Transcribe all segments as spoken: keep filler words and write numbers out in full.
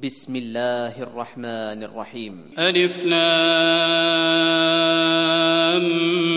بسم الله الرحمن الرحيم. ألف لام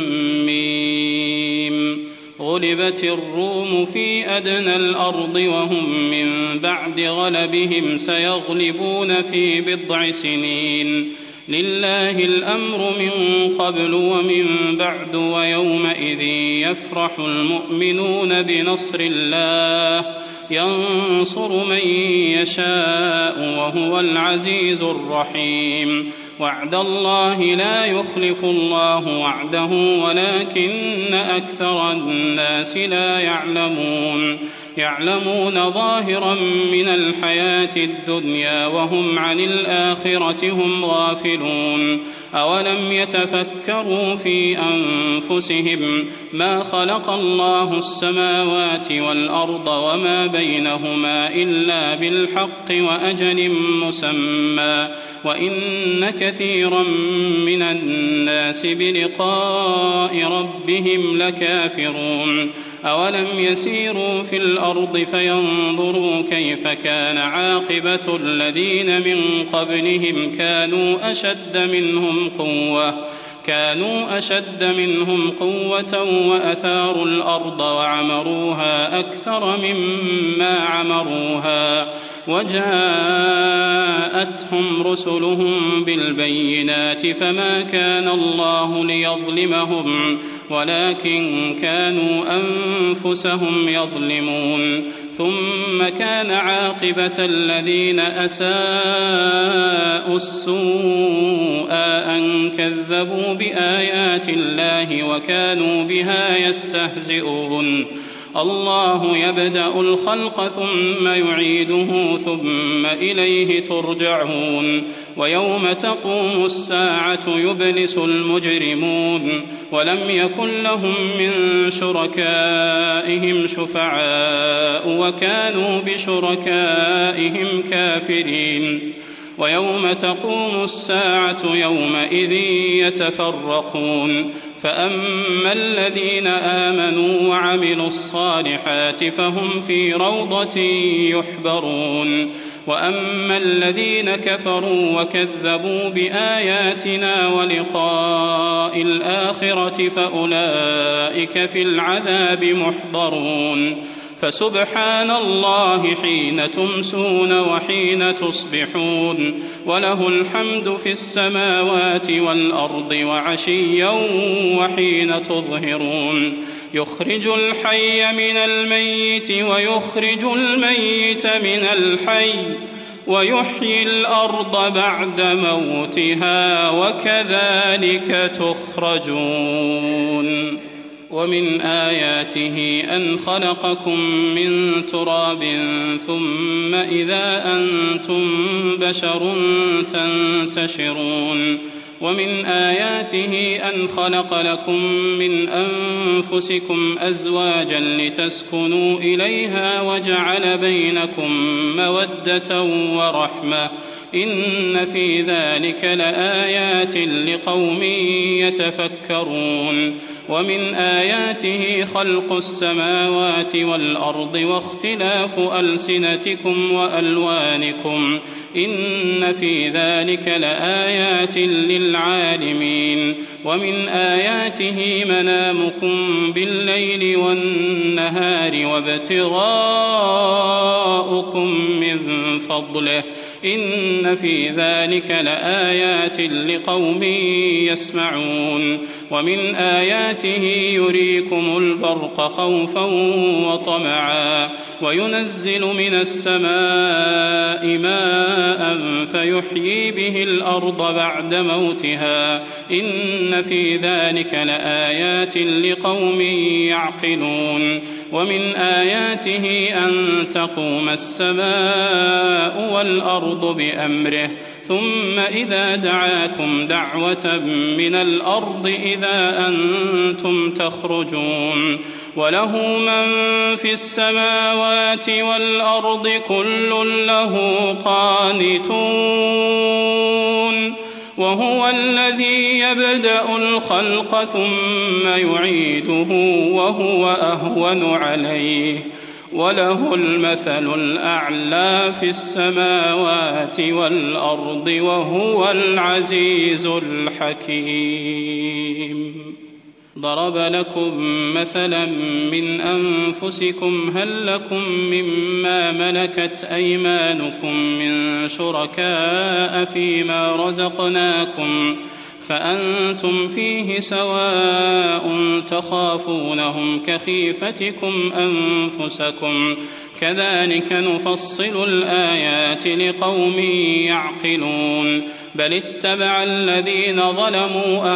ميم. غلبت الروم في أدنى الأرض وهم من بعد غلبهم سيغلبون في بضع سنين. لله الأمر من قبل ومن بعد ويومئذ يفرح المؤمنون بنصر الله ينصر من يشاء وهو العزيز الرحيم. وعد الله لا يخلف الله وعده ولكن أكثر الناس لا يعلمون. يعلمون ظاهرا من الحياة الدنيا وهم عن الآخرة هم غافلون. أولم يتفكروا في أنفسهم ما خلق الله السماوات والأرض وما بينهما إلا بالحق وأجل مسمى وإن كثيرا من الناس بلقاء ربهم لكافرون. أولم يسيروا في الأرض فينظروا كيف كان عاقبة الذين من قبلهم كانوا أشد منهم قوة كانوا أشد منهم قوة وأثاروا الأرض وعمروها أكثر مما عمروها وجاءتهم رسلهم بالبينات فما كان الله ليظلمهم ولكن كانوا أنفسهم يظلمون. ثم كان عاقبة الذين أساءوا السوء أن كذبوا بآيات الله وكانوا بها يستهزئون. الله يبدأ الخلق ثم يعيده ثم إليه ترجعون. ويوم تقوم الساعة يبلس المجرمون ولم يكن لهم من شركائهم شفعاء وكانوا بشركائهم كافرين. ويوم تقوم الساعة يومئذ يتفرقون فأما الذين آمنوا وعملوا الصالحات فهم في روضة يحبرون وأما الذين كفروا وكذبوا بآياتنا ولقاء الآخرة فأولئك في العذاب محضرون. فسبحان الله حين تمسون وحين تصبحون وله الحمد في السماوات والأرض وعشيا وحين تظهرون. يخرج الحي من الميت ويخرج الميت من الحي ويحيي الأرض بعد موتها وكذلك تخرجون. ومن آياته أن خلقكم من تراب ثم إذا أنتم بشر تنتشرون. ومن آياته أن خلق لكم من أنفسكم أزواجا لتسكنوا إليها وجعل بينكم مودة ورحمة إن في ذلك لآيات لقوم يتفكرون. ومن آياته خلق السماوات والأرض واختلاف ألسنتكم وألوانكم إن في ذلك لآيات للعالمين. ومن آياته منامكم بالليل والنهار وابتغاؤكم من فضله إن في ذلك لآيات لقوم يسمعون. ومن آياته يريكم البرق خوفا وطمعا وينزل من السماء ماء فيحيي به الأرض بعد موتها إن في ذلك لآيات لقوم يعقلون. ومن آياته أن تقوم السماء والأرض بأمره ثم إذا دعاكم دعوة من الأرض إذا أنتم تخرجون. وله من في السماوات والأرض كل له قانتون. وهو الذي يبدأ الخلق ثم يعيده وهو أهون عليه وله المثل الأعلى في السماوات والأرض وهو العزيز الحكيم. ضرب لكم مثلا من أنفسكم هل لكم مما ملكت أيمانكم من شركاء فيما رزقناكم فأنتم فيه سواء تخافونهم كخيفتكم أنفسكم كذلك نفصل الآيات لقوم يعقلون بل اتبع الذين ظلموا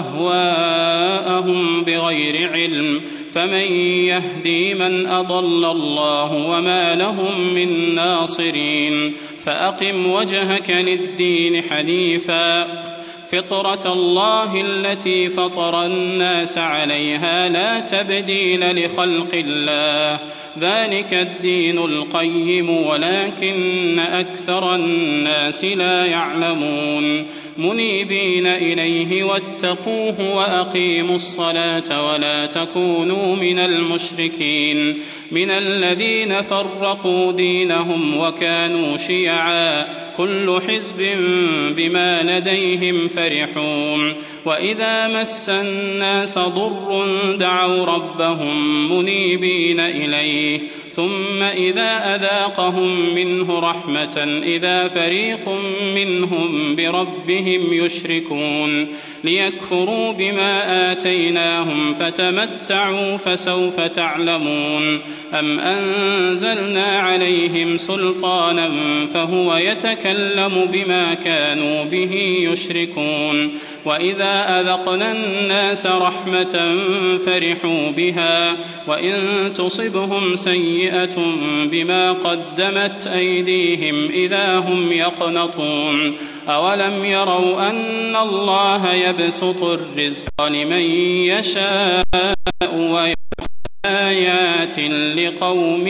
أهواءهم بغير علم فمن يهدي من أضل الله وما لهم من ناصرين فأقم وجهك للدين حنيفا فطرة الله التي فطر الناس عليها لا تبديل لخلق الله ذلك الدين القيم ولكن أكثر الناس لا يعلمون منيبين إليه واتقوه وأقيموا الصلاة ولا تكونوا من المشركين من الذين فرقوا دينهم وكانوا شيعا كل حزب بما لديهم فرحون وإذا مس الناس ضر دعوا ربهم منيبين إليه ثم إذا أذاقهم منه رحمة إذا فريق منهم بربهم يشركون ليكفروا بما آتيناهم فتمتعوا فسوف تعلمون أم أنزلنا عليهم سلطانا فهو يتكلم بما كانوا به يشركون وإذا أذقنا الناس رحمة فرحوا بها وإن تصبهم سيئة بما قدمت أيديهم إذا هم يقنطون أولم يروا أن الله يبسط الرزق لمن يشاء ويؤتي آيات لقوم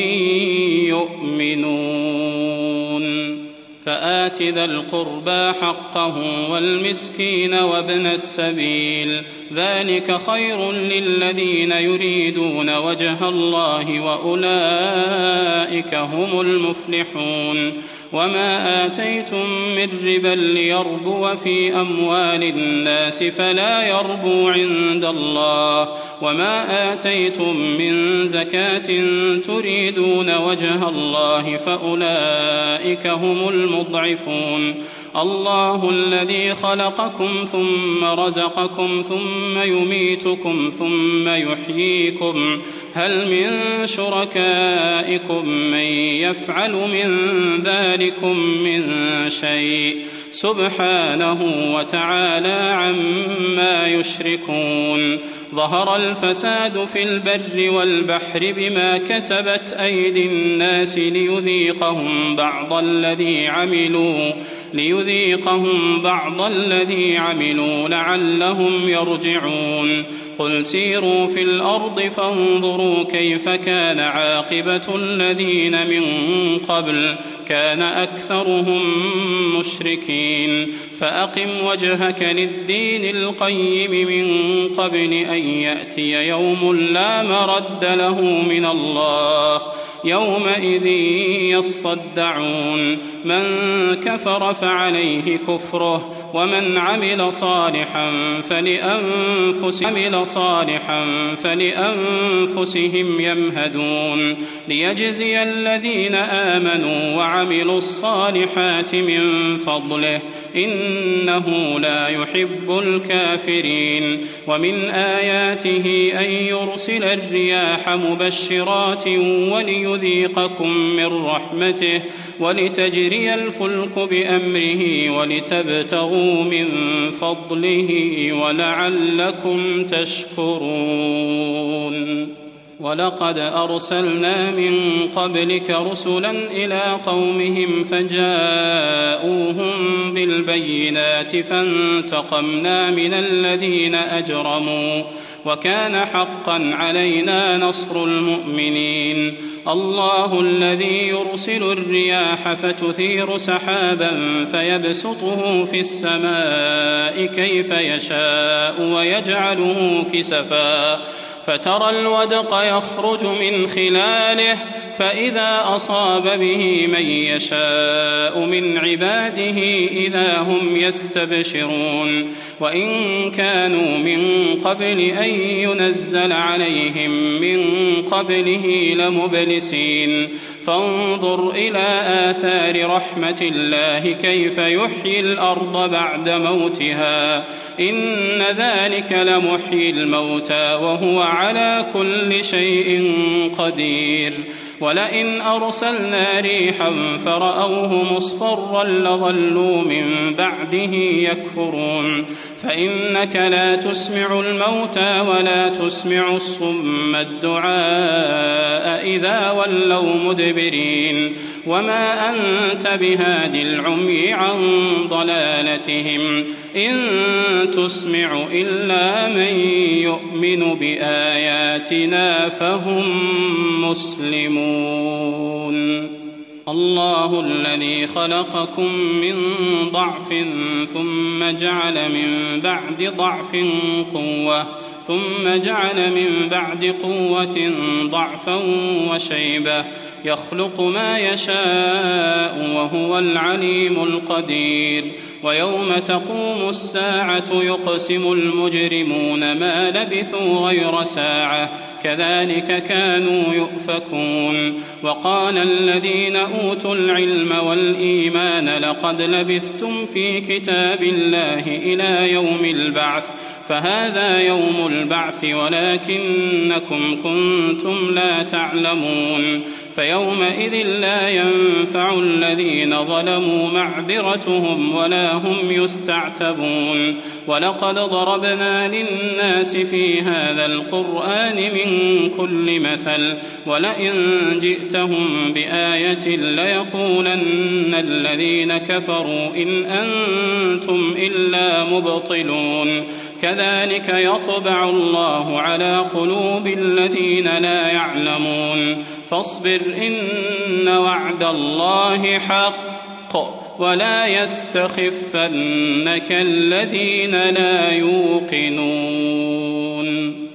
يؤمنون فآت ذا القربى حقه والمسكين وابن السبيل ذلك خير للذين يريدون وجه الله وأولئك هم المفلحون وما آتيتم من ربا ليربو في أموال الناس فلا يربو عند الله وما آتيتم من زكاة تريدون وجه الله فأولئك هم المضعفون الله الذي خلقكم ثم رزقكم ثم يميتكم ثم يحييكم هل من شركائكم من يفعل من ذلكم من شيء سبحانه وتعالى عما يشركون ظهر الفساد في البر والبحر بما كسبت أيدي الناس ليذيقهم بعض الذي عملوا ليذيقهم بعض الذي عملوا لعلهم يرجعون قل سيروا في الأرض فانظروا كيف كان عاقبة الذين من قبل كان أكثرهم مشركين فأقم وجهك للدين القيم من قبل أن يأتي يوم لا مرد له من الله يومئذ يصدعون من كفر فعليه كفره ومن عمل صالحا فلأنفسهم عمل صالحا فلأنفسهم يمهدون ليجزي الذين آمنوا وعملوا الصالحات من فضله إنه لا يحب الكافرين ومن آياته أن يرسل الرياح مبشرات وليذيقكم من رحمته ولتجري الفلك بأمره ولتبتغوا من فضله ولعلكم تشكرون ولقد أرسلنا من قبلك رسلا إلى قومهم فجاءوهم بالبينات فانتقمنا من الذين أجرموا وكان حقا علينا نصر المؤمنين الله الذي يرسل الرياح فتثير سحابا فيبسطه في السماء كيف يشاء ويجعله كسفا فترى الودق يخرج من خلاله فإذا أصاب به من يشاء من عباده إذا هم يستبشرون وإن كانوا من قبل أن ينزل عليهم من قبله لمبلسين فانظر إلى آثار رحمة الله كيف يحيي الأرض بعد موتها إن ذلك لمحيي الموتى وهو على كل شيء قدير ولئن أرسلنا ريحا فرأوه مصفرا لظلوا من بعده يكفرون فإنك لا تسمع الموتى ولا تسمع الصم الدعاء إذا ولوا مدبرين وما أنت بهاد العمي عن ضلالتهم إن تسمع إلا من يؤمن بآياتنا فهم مسلمون. الله الذي خلقكم من ضعف ثم جعل من بعد ضعف قوة ثم جعل من بعد قوة ضعفا وشيبة يخلق ما يشاء وهو العليم القدير ويوم تقوم الساعة يقسم المجرمون ما لبثوا غير ساعة كذلك كانوا يؤفكون وقال الذين أوتوا العلم والإيمان لقد لبثتم في كتاب الله إلى يوم البعث فهذا يوم البعث ولكنكم كنتم لا تعلمون فيومئذ لا ينفع الذين ظلموا معذرتهم ولا هم يستعتبون ولقد ضربنا للناس في هذا القرآن من كل مثل ولئن جئتهم بآية ليقولن الذين كفروا إن أنتم إلا مبطلون كذلك يطبع الله على قلوب الذين لا يعلمون فاصبر إن وعد الله حق ولا يستخفنك الذين لا يوقنون.